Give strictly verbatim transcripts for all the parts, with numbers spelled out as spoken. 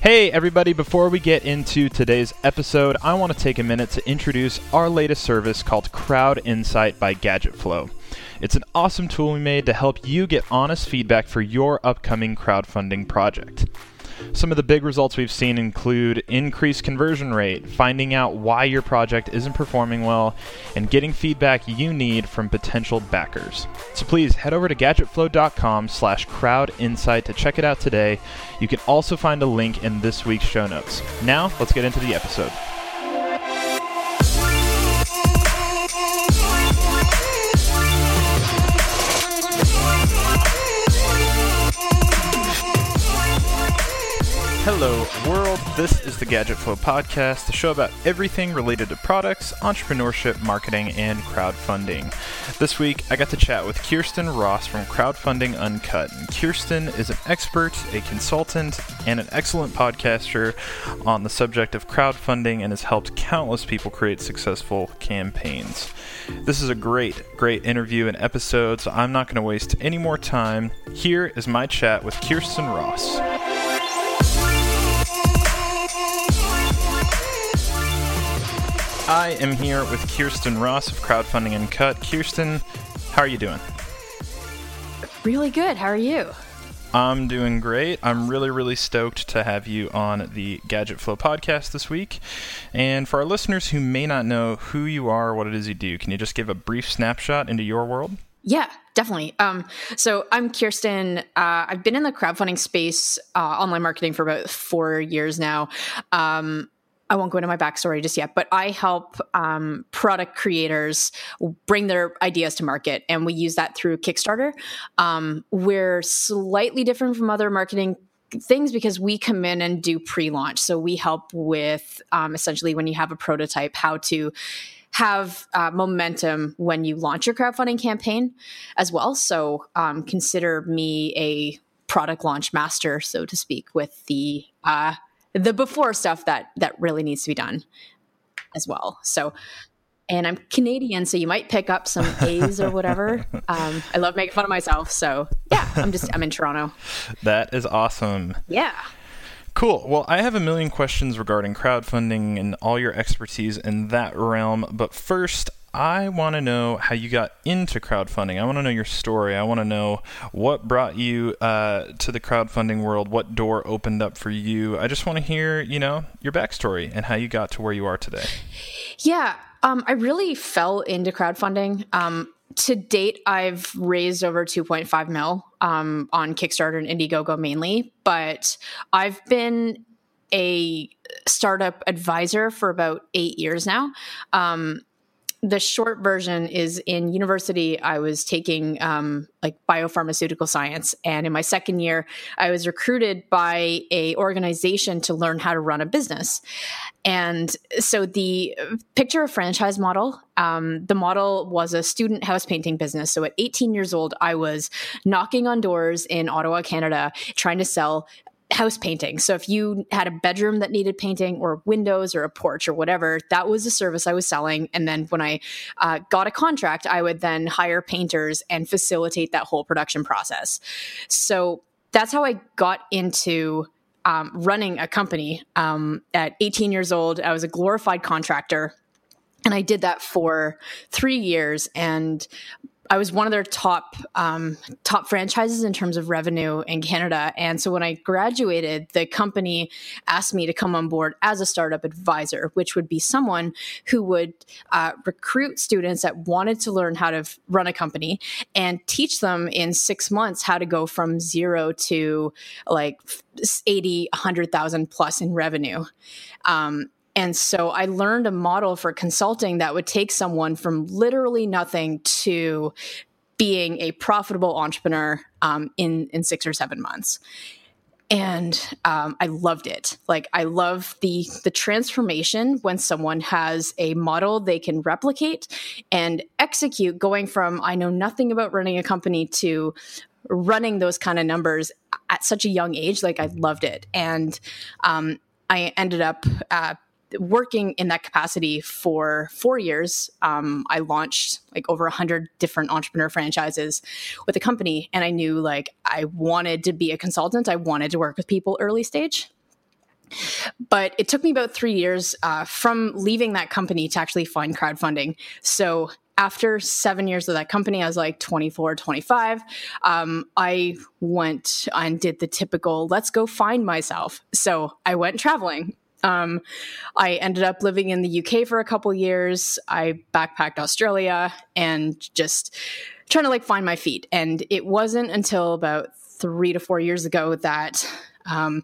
Hey everybody, before we get into today's episode, I want to take a minute to introduce our latest service called Crowd Insight by GadgetFlow. It's an awesome tool we made to help you get honest feedback for your upcoming crowdfunding project. Some of the big results we've seen include increased conversion rate, finding out why your project isn't performing well, and getting feedback you need from potential backers. So please head over to gadgetflow.com slash crowdinsight to check it out today. You can also find a link in this week's show notes. Now, let's get into the episode. Hello world, this is the GadgetFlow podcast, the show about everything related to products, entrepreneurship, marketing, and crowdfunding. This week, I got to chat with Kirsten Ross from Crowdfunding Uncut. And Kirsten is an expert, a consultant, and an excellent podcaster on the subject of crowdfunding and has helped countless people create successful campaigns. This is a great, great interview and episode, so I'm not going to waste any more time. Here is my chat with Kirsten Ross. I am here with Kirsten Ross of Crowdfunding Uncut. Kirsten, how are you doing? Really good. How are you? I'm doing great. I'm really, really stoked to have you on the GadgetFlow podcast this week. And for our listeners who may not know who you are or what it is you do, can you just give a brief snapshot into your world? Yeah, definitely. Um, so I'm Kirsten. Uh, I've been in the crowdfunding space, uh, online marketing for about four years now. Um, I won't go into my backstory just yet, but I help um, product creators bring their ideas to market, and we use that through Kickstarter. Um, we're slightly different from other marketing things because we come in and do pre-launch. So we help with um, essentially when you have a prototype, how to have uh, momentum when you launch your crowdfunding campaign as well. So um, consider me a product launch master, so to speak, with the uh, the before stuff that that really needs to be done as well. So, and I'm Canadian, so you might pick up some A's or whatever. Um, I love making fun of myself. So yeah, I'm just, I'm in Toronto. That is awesome. Yeah. Cool. Well, I have a million questions regarding crowdfunding and all your expertise in that realm. But first, I want to know how you got into crowdfunding. I want to know your story. I want to know what brought you uh, to the crowdfunding world, what door opened up for you. I just want to hear, you know, your backstory and how you got to where you are today. Yeah, um, I really fell into crowdfunding. Um, to date, I've raised over two point five mil um, on Kickstarter and Indiegogo mainly, but I've been a startup advisor for about eight years now. Um, The short version is in university, I was taking um, like biopharmaceutical science. And in my second year, I was recruited by a organization to learn how to run a business. And so the picture a franchise model, um, the model was a student house painting business. So at eighteen years old, I was knocking on doors in Ottawa, Canada, trying to sell house painting. So if you had a bedroom that needed painting or windows or a porch or whatever, that was the service I was selling. And then when I uh, got a contract, I would then hire painters and facilitate that whole production process. So that's how I got into um, running a company. Um, at eighteen years old, I was a glorified contractor, and I did that for three years. And I was one of their top um, top franchises in terms of revenue in Canada. And so when I graduated, the company asked me to come on board as a startup advisor, which would be someone who would uh, recruit students that wanted to learn how to f- run a company and teach them in six months how to go from zero to like eighty, one hundred thousand plus in revenue. Um, And so I learned a model for consulting that would take someone from literally nothing to being a profitable entrepreneur um, in, in six or seven months. And um, I loved it. Like I love the the transformation when someone has a model they can replicate and execute, going from I know nothing about running a company to running those kind of numbers at such a young age. Like I loved it. And um, I ended up uh, working in that capacity for four years. Um, I launched like over a hundred different entrepreneur franchises with the company. And I knew like I wanted to be a consultant. I wanted to work with people early stage. But it took me about three years uh, from leaving that company to actually find crowdfunding. So after seven years of that company, I was like twenty-four, twenty-five. Um, I went and did the typical, let's go find myself. So I went traveling. Um, I ended up living in the U K for a couple years. I backpacked Australia and just trying to like find my feet. And it wasn't until about three to four years ago that um,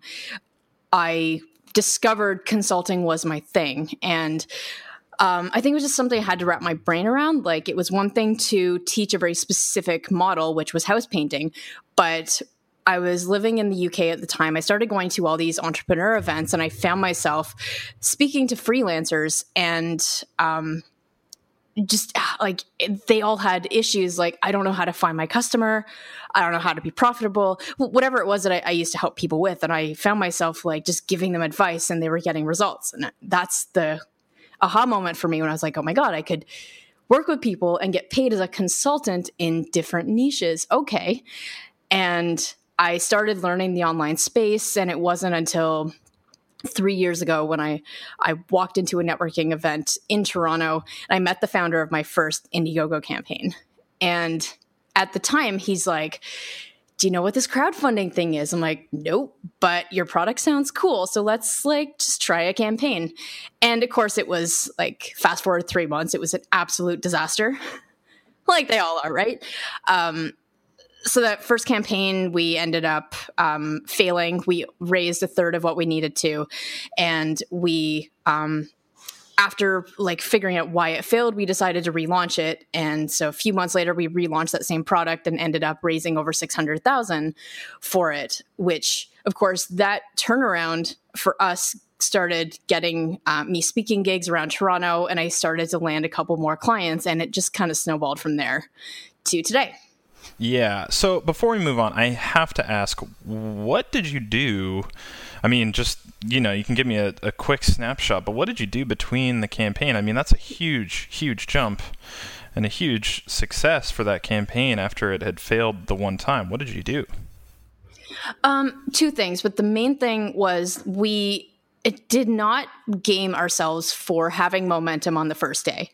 I discovered consulting was my thing. And um, I think it was just something I had to wrap my brain around. Like, it was one thing to teach a very specific model, which was house painting, but I was living in the U K at the time. I started going to all these entrepreneur events, and I found myself speaking to freelancers, and um, just like they all had issues. Like, I don't know how to find my customer. I don't know how to be profitable, whatever it was that I, I used to help people with. And I found myself like just giving them advice, and they were getting results. And that's the aha moment for me when I was like, oh my God, I could work with people and get paid as a consultant in different niches. Okay. And I started learning the online space, and it wasn't until three years ago when I, I walked into a networking event in Toronto, and I met the founder of my first Indiegogo campaign. And at the time, he's like, do you know what this crowdfunding thing is? I'm like, nope, but your product sounds cool. So let's like just try a campaign. And of course, it was like, fast forward three months, it was an absolute disaster. Like they all are, right? Um, So that first campaign, we ended up um, failing. We raised a third of what we needed to. And we, um, after like figuring out why it failed, we decided to relaunch it. And so a few months later, we relaunched that same product and ended up raising over six hundred thousand for it, which of course that turnaround for us started getting uh, me speaking gigs around Toronto. And I started to land a couple more clients, and it just kind of snowballed from there to today. Yeah. So before we move on, I have to ask, what did you do? I mean, just, you know, you can give me a, a quick snapshot, but what did you do between the campaign? I mean, that's a huge, huge jump and a huge success for that campaign after it had failed the one time. What did you do? Um, two things, but the main thing was we it did not game ourselves for having momentum on the first day.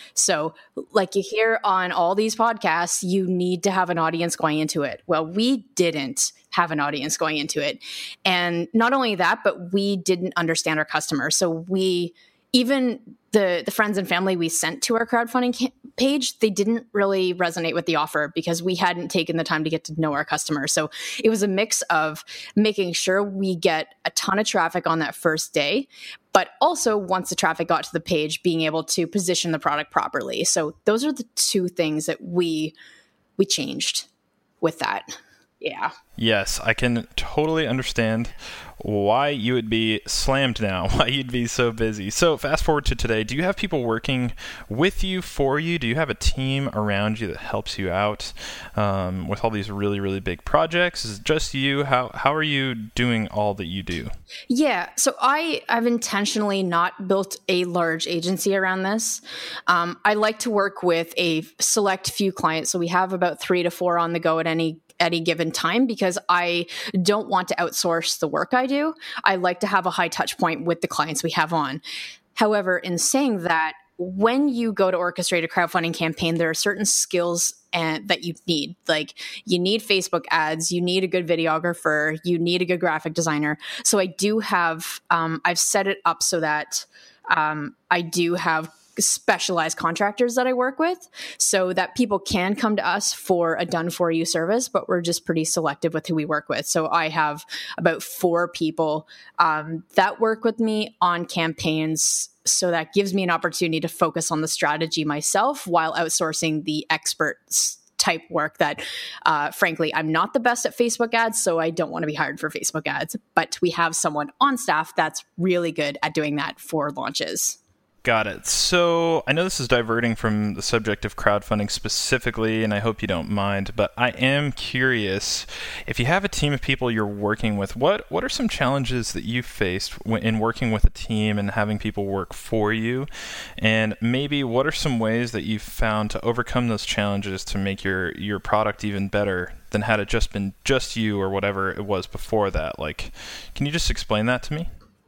So like you hear on all these podcasts, you need to have an audience going into it. Well, we didn't have an audience going into it. And not only that, but we didn't understand our customers. So we, even the, the friends and family we sent to our crowdfunding ca- page, they didn't really resonate with the offer because we hadn't taken the time to get to know our customers. So it was a mix of making sure we get a ton of traffic on that first day, but also once the traffic got to the page, being able to position the product properly. So those are the two things that we we changed with that. Yeah. Yes, I can totally understand why you would be slammed now, why you'd be so busy. So fast forward to today. Do you have people working with you, for you? Do you have a team around you that helps you out um, with all these really, really big projects? Is it just you? How how are you doing all that you do? Yeah, so I, I've intentionally not built a large agency around this. Um, I like to work with a select few clients. So we have about three to four on the go at any any given time because I don't want to outsource the work I do. I like to have a high touch point with the clients we have on. However, in saying that, when you go to orchestrate a crowdfunding campaign, there are certain skills and that you need. Like you need Facebook ads, you need a good videographer, you need a good graphic designer. So I do have, um, I've set it up so that um, I do have specialized contractors that I work with so that people can come to us for a done for you service, but we're just pretty selective with who we work with. So I have about four people um, that work with me on campaigns. So that gives me an opportunity to focus on the strategy myself while outsourcing the experts type work that, uh, frankly, I'm not the best at Facebook ads, so I don't want to be hired for Facebook ads, but we have someone on staff that's really good at doing that for launches. Got it. So I know this is diverting from the subject of crowdfunding specifically, and I hope you don't mind, but I am curious, if you have a team of people you're working with, what, what are some challenges that you've faced in working with a team and having people work for you? And maybe what are some ways that you've found to overcome those challenges to make your, your product even better than had it just been just you or whatever it was before that? Like, can you just explain that to me?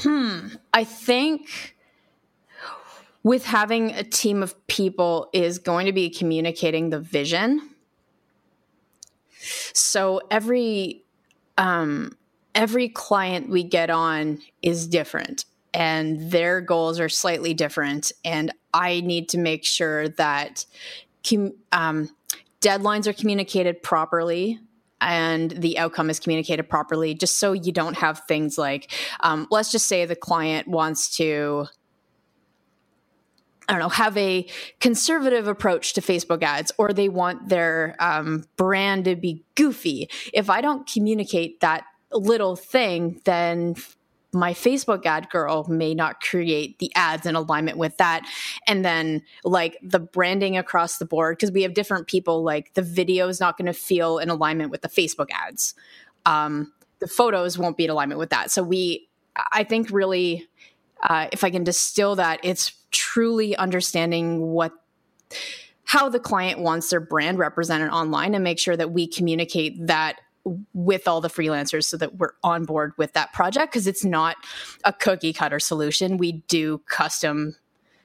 Hmm. I think with having a team of people is going to be communicating the vision. So every um, every client we get on is different, and their goals are slightly different. And I need to make sure that com- um, deadlines are communicated properly and the outcome is communicated properly, just so you don't have things like, um, let's just say the client wants to, I don't know, have a conservative approach to Facebook ads, or they want their um, brand to be goofy. If I don't communicate that little thing, then my Facebook ad girl may not create the ads in alignment with that. And then like the branding across the board, because we have different people, like the video is not going to feel in alignment with the Facebook ads. Um, the photos won't be in alignment with that. So we, I think really, uh, if I can distill that, it's truly understanding what, how the client wants their brand represented online, and make sure that we communicate that with all the freelancers so that we're on board with that project, because it's not a cookie cutter solution. We do custom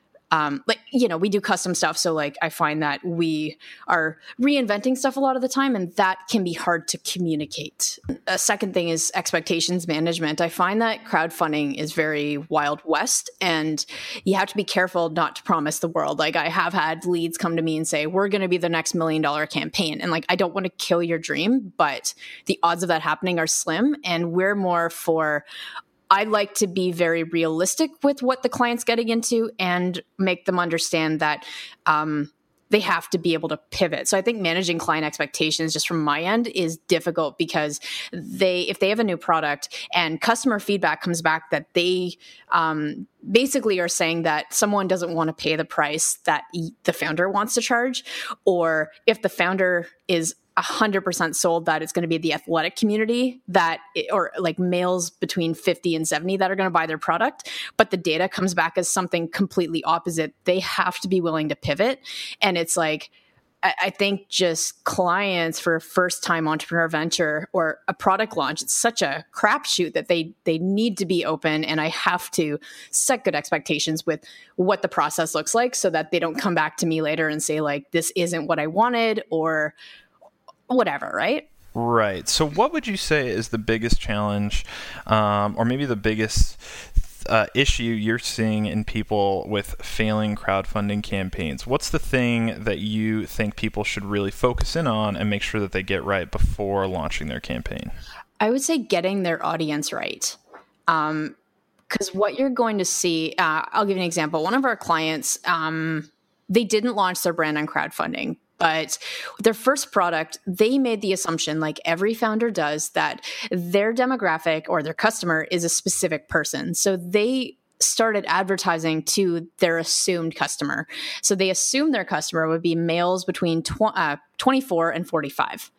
Um, like, you know, we do custom stuff. So like, I find that we are reinventing stuff a lot of the time, and that can be hard to communicate. A second thing is expectations management. I find that crowdfunding is very Wild West, and you have to be careful not to promise the world. Like, I have had leads come to me and say, we're going to be the next million dollar campaign. And like, I don't want to kill your dream, but the odds of that happening are slim. And we're more for, I like to be very realistic with what the client's getting into and make them understand that um, they have to be able to pivot. So I think managing client expectations just from my end is difficult, because they, if they have a new product and customer feedback comes back that they um, basically are saying that someone doesn't want to pay the price that the founder wants to charge, or if the founder is one hundred percent sold that it's going to be the athletic community that, or like males between fifty and seventy that are going to buy their product, but the data comes back as something completely opposite, they have to be willing to pivot. And it's like, I think just clients for a first time entrepreneur venture or a product launch, it's such a crapshoot that they they need to be open, and I have to set good expectations with what the process looks like so that they don't come back to me later and say like, this isn't what I wanted, or whatever, right? Right. So what would you say is the biggest challenge, um, or maybe the biggest uh, issue you're seeing in people with failing crowdfunding campaigns? What's the thing that you think people should really focus in on and make sure that they get right before launching their campaign? I would say getting their audience right. Um, because what you're going to see, uh, I'll give you an example. One of our clients, um, they didn't launch their brand on crowdfunding, but their first product, they made the assumption, like every founder does, that their demographic or their customer is a specific person. So they started advertising to their assumed customer. So they assumed their customer would be males between tw- uh, twenty-four and forty-five.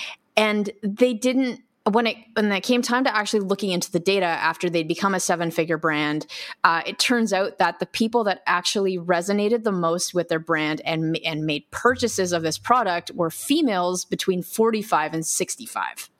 And they didn't, when it when it came time to actually looking into the data after they'd become a seven-figure brand, uh, it turns out that the people that actually resonated the most with their brand and, and made purchases of this product were females between forty-five and sixty-five.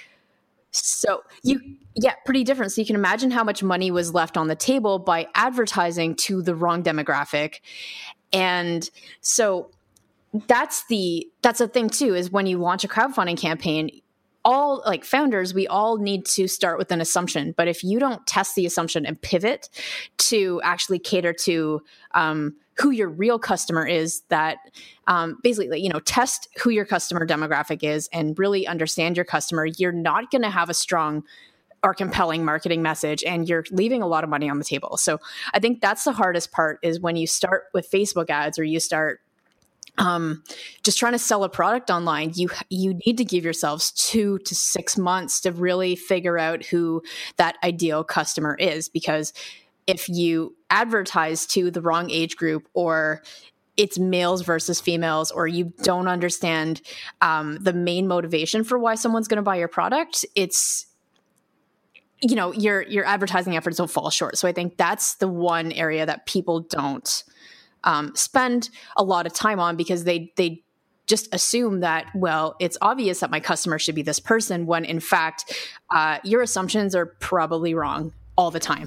So you, yeah, pretty different. So you can imagine how much money was left on the table by advertising to the wrong demographic. And so that's the, that's the thing too, is when you launch a crowdfunding campaign, all like founders, we all need to start with an assumption. But if you don't test the assumption and pivot to actually cater to um, who your real customer is, that um, basically, you know, test who your customer demographic is and really understand your customer, you're not going to have a strong or compelling marketing message, and you're leaving a lot of money on the table. So I think that's the hardest part, is when you start with Facebook ads or you start Um, just trying to sell a product online, you you need to give yourselves two to six months to really figure out who that ideal customer is. Because if you advertise to the wrong age group, or it's males versus females, or you don't understand um, the main motivation for why someone's going to buy your product, it's, you know, your your advertising efforts will fall short. So I think that's the one area that people don't Um, spend a lot of time on, because they they just assume that, well, it's obvious that my customer should be this person, when in fact, uh, your assumptions are probably wrong. all the time.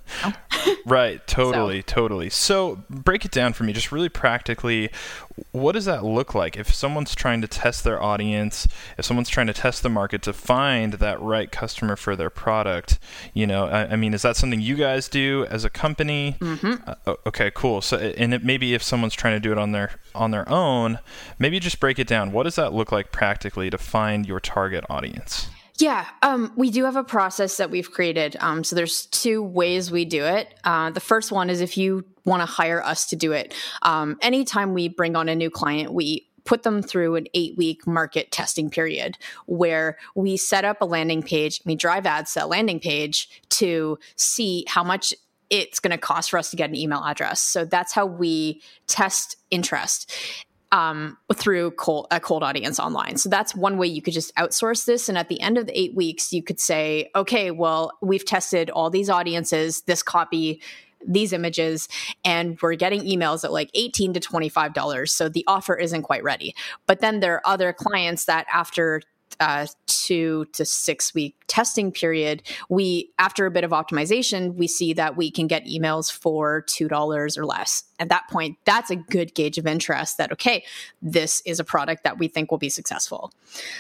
Right. Totally. So. Totally. So break it down for me, just really practically. What does that look like? If someone's trying to test their audience, if someone's trying to test the market to find that right customer for their product, you know, I, I mean, is that something you guys do as a company? Mm-hmm. Uh, okay, cool. So, and it, maybe if someone's trying to do it on their on their own, maybe just break it down. What does that look like practically to find your target audience? Yeah, um, we do have a process that we've created. Um, so there's two ways we do it. Uh, the first one is if you want to hire us to do it. Um, anytime we bring on a new client, we put them through an eight-week market testing period where we set up a landing page, we drive ads to that landing page to see how much it's going to cost for us to get an email address. So that's how we test interest. Um, through cold, a cold audience online. So that's one way you could just outsource this. And at the end of the eight weeks, you could say, okay, well, we've tested all these audiences, this copy, these images, and we're getting emails at like eighteen to twenty-five dollars. So the offer isn't quite ready. But then there are other clients that after uh, two to six week testing period, we, after a bit of optimization, we see that we can get emails for two dollars or less. At that point, that's a good gauge of interest that, okay, this is a product that we think will be successful.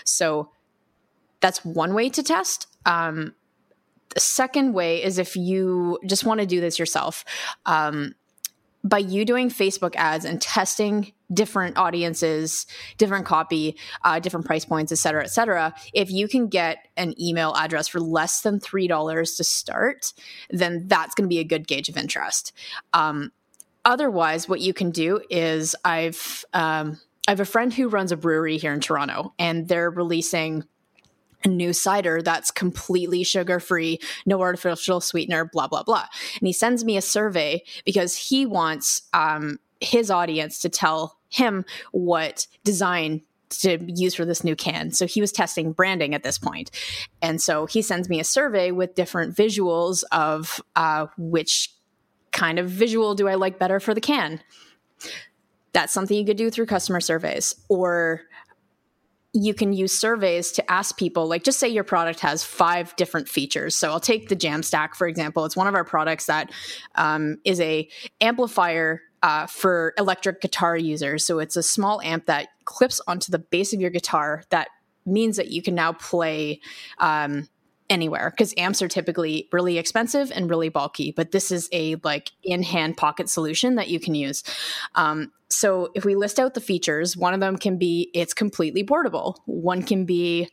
So that's one way to test. Um, the second way is if you just want to do this yourself, um, by you doing Facebook ads and testing different audiences, different copy, uh, different price points, et cetera, et cetera, if you can get an email address for less than three dollars to start, then that's going to be a good gauge of interest. Um, otherwise, what you can do is I've, um, I have a friend who runs a brewery here in Toronto, and they're releasing a new cider that's completely sugar-free, no artificial sweetener, blah, blah, blah. And he sends me a survey because he wants um, his audience to tell him what design to use for this new can. So he was testing branding at this point. And so he sends me a survey with different visuals of uh, which kind of visual do I like better for the can. That's something you could do through customer surveys. Or you can use surveys to ask people, like, just say your product has five different features. So I'll take the Jamstack, for example. It's one of our products that um, is a amplifier uh, for electric guitar users. So it's a small amp that clips onto the base of your guitar. That means that you can now play um, anywhere, because amps are typically really expensive and really bulky, but this is a like in-hand pocket solution that you can use. Um, so if we list out the features, one of them can be it's completely portable. One can be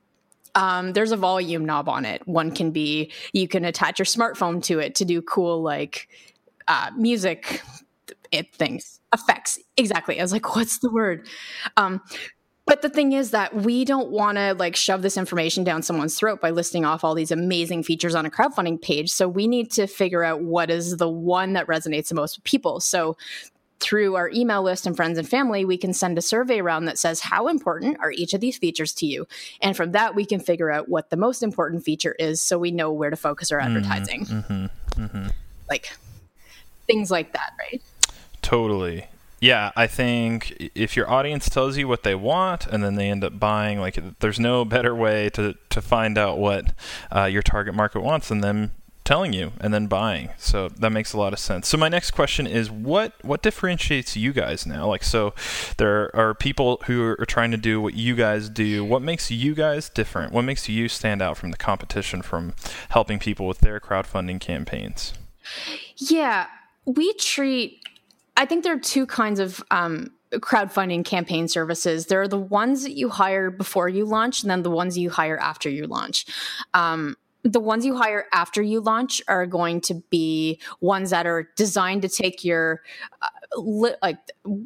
um, there's a volume knob on it. One can be you can attach your smartphone to it to do cool like uh, music it things, effects. Exactly. I was like, what's the word? Um, But the thing is that we don't want to like shove this information down someone's throat by listing off all these amazing features on a crowdfunding page. So we need to figure out what is the one that resonates the most with people. So through our email list and friends and family, we can send a survey around that says, how important are each of these features to you? And from that, we can figure out what the most important feature is so we know where to focus our advertising. Mm-hmm, mm-hmm. Like things like that, right? Totally. Yeah, I think if your audience tells you what they want and then they end up buying, like there's no better way to, to find out what uh, your target market wants than them telling you and then buying. So that makes a lot of sense. So my next question is what what differentiates you guys now? Like, so there are people who are trying to do what you guys do. What makes you guys different? What makes you stand out from the competition from helping people with their crowdfunding campaigns? Yeah, we treat I think there are two kinds of um, crowdfunding campaign services. There are the ones that you hire before you launch, and then the ones you hire after you launch. Um, the ones you hire after you launch are going to be ones that are designed to take your uh, li- like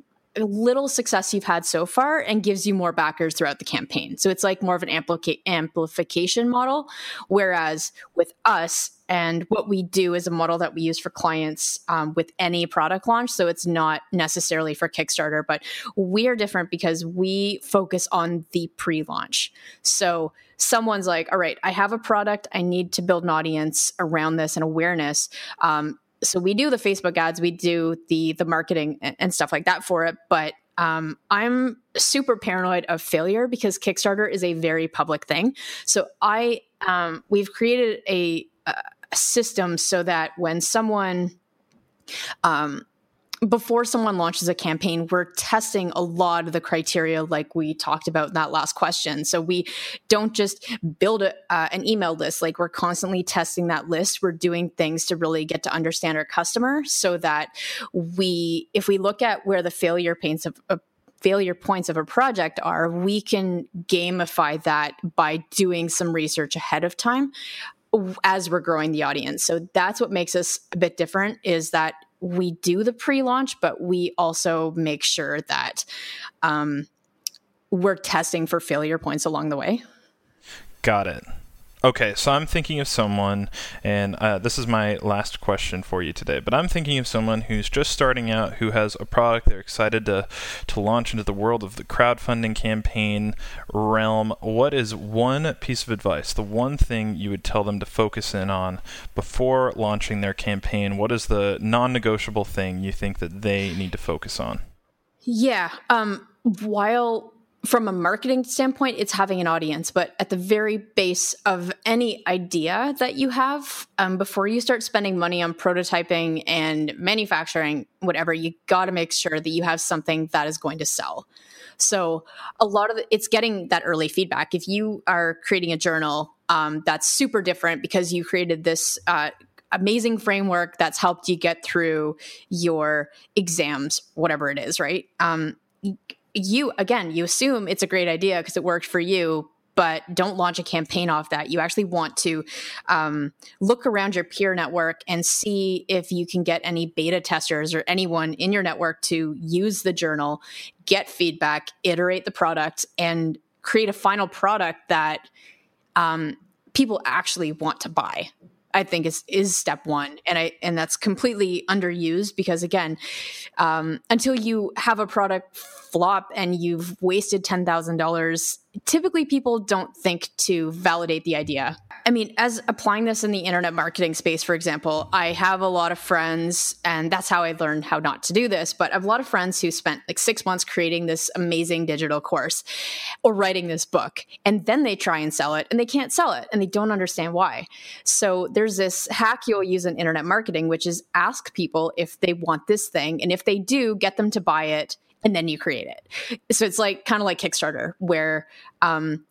little success you've had so far and gives you more backers throughout the campaign. So it's like more of an amplica- amplification model. Whereas with us, and what we do is a model that we use for clients um, with any product launch. So it's not necessarily for Kickstarter, but we are different because we focus on the pre-launch. So someone's like, all right, I have a product. I need to build an audience around this and awareness. Um, so we do the Facebook ads, we do the the marketing and, and stuff like that for it. But um, I'm super paranoid of failure because Kickstarter is a very public thing. So I um, we've created a uh, system so that when someone, um, before someone launches a campaign, we're testing a lot of the criteria like we talked about in that last question. So we don't just build a, uh, an email list. Like we're constantly testing that list. We're doing things to really get to understand our customer so that we, if we look at where the failure paints of a failure points of a project are, we can gamify that by doing some research ahead of time as we're growing the audience. So that's what makes us a bit different, is that we do the pre-launch, but we also make sure that um, we're testing for failure points along the way. Got it. Okay, so I'm thinking of someone, and uh, this is my last question for you today, but I'm thinking of someone who's just starting out, who has a product they're excited to, to launch into the world of the crowdfunding campaign realm. What is one piece of advice, the one thing you would tell them to focus in on before launching their campaign? What is the non-negotiable thing you think that they need to focus on? Yeah, um, while... from a marketing standpoint, it's having an audience, but at the very base of any idea that you have, um, before you start spending money on prototyping and manufacturing, whatever, you got to make sure that you have something that is going to sell. So a lot of the, it's getting that early feedback. If you are creating a journal, um, that's super different because you created this uh, amazing framework that's helped you get through your exams, whatever it is, right? Um, You, again, you assume it's a great idea because it worked for you, but don't launch a campaign off that. You actually want to um, look around your peer network and see if you can get any beta testers or anyone in your network to use the journal, get feedback, iterate the product, and create a final product that um, people actually want to buy. I think is is step one, and I and that's completely underused because again, um, until you have a product flop and you've wasted ten thousand dollars, typically people don't think to validate the idea. I mean, as applying this in the internet marketing space, for example, I have a lot of friends, and that's how I learned how not to do this. But I have a lot of friends who spent like six months creating this amazing digital course or writing this book, and then they try and sell it, and they can't sell it, and they don't understand why. So there's this hack you'll use in internet marketing, which is ask people if they want this thing, and if they do, get them to buy it, and then you create it. So it's like kind of like Kickstarter, where um,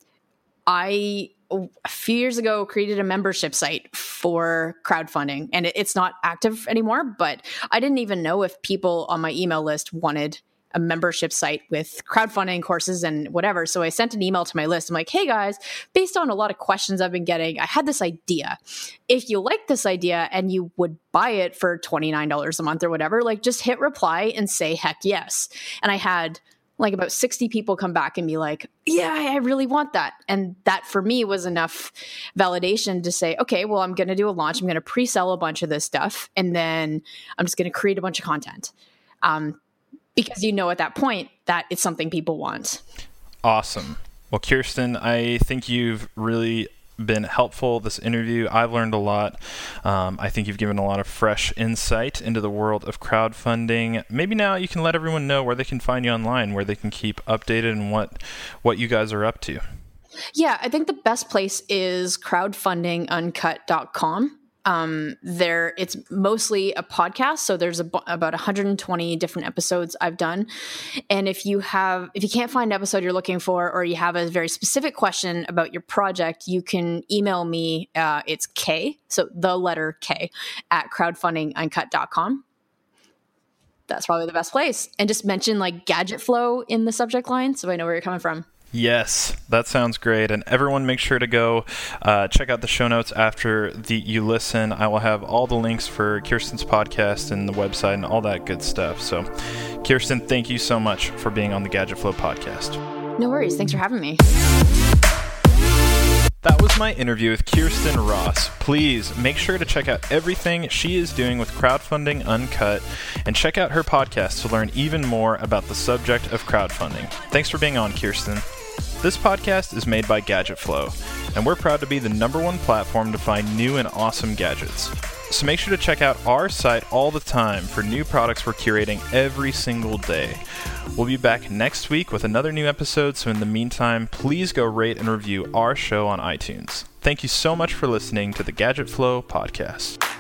I a few years ago created a membership site for crowdfunding, and it, it's not active anymore, but I didn't even know if people on my email list wanted a membership site with crowdfunding courses and whatever. So I sent an email to my list. I'm like, hey guys, based on a lot of questions I've been getting, I had this idea. If you like this idea and you would buy it for twenty-nine dollars a month or whatever, like just hit reply and say, heck yes. And I had like about sixty people come back and be like, yeah, I really want that. And that for me was enough validation to say, okay, well, I'm going to do a launch. I'm going to pre-sell a bunch of this stuff. And then I'm just going to create a bunch of content. Um, because you know at that point that it's something people want. Awesome. Well, Kirsten, I think you've really been helpful this interview. I've learned a lot. Um, I think you've given a lot of fresh insight into the world of crowdfunding. Maybe now you can let everyone know where they can find you online, where they can keep updated and what what you guys are up to. Yeah, I think the best place is crowdfunding uncut dot com. Um, there, it's mostly a podcast. So there's a, about one hundred twenty different episodes I've done. And if you have, if you can't find an episode you're looking for, or you have a very specific question about your project, you can email me. Uh, it's K, so the letter K at crowdfunding uncut dot com. That's probably the best place. And just mention like Gadget Flow in the subject line so I know where you're coming from. Yes, that sounds great. And everyone make sure to go uh, check out the show notes after the you listen. I will have all the links for Kirsten's podcast and the website and all that good stuff. So, Kirsten, thank you so much for being on the Gadget Flow podcast. No worries. Thanks for having me. That was my interview with Kirsten Ross. Please make sure to check out everything she is doing with Crowdfunding Uncut and check out her podcast to learn even more about the subject of crowdfunding. Thanks for being on, Kirsten. This podcast is made by Gadget Flow, and we're proud to be the number one platform to find new and awesome gadgets. So make sure to check out our site all the time for new products we're curating every single day. We'll be back next week with another new episode, so in the meantime, please go rate and review our show on iTunes. Thank you so much for listening to the Gadget Flow podcast.